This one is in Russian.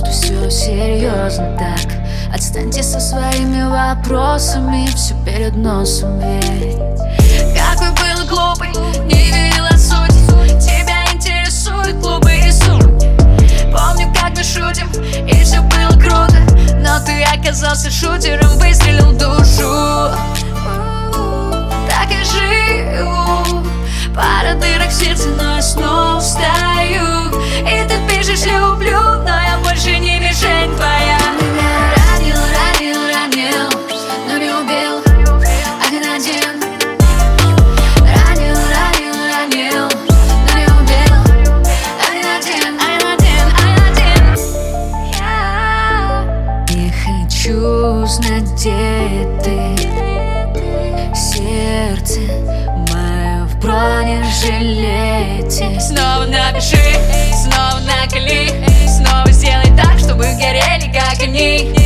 что все серьезно так. Отстаньте со своими вопросами, все перед носом ведь. Какой был глупый, не видела суть. Тебя интересуют клубы и сумки. Помню, как мы шутим, и все было круто, но ты оказался шутером, выстрелил в душу. Так и живу, пара дырок в сердце, но я снова встаю. И ты пишешь «люблю», но я больше не мишень твоя. Меня ранил, но не убил. Один. Ранил, но не убил. Один. Я не хочу знать, где ты. Сердце мое в бронежилете. Снова напиши, снова накали, снова сделай так, чтобы горели, как они.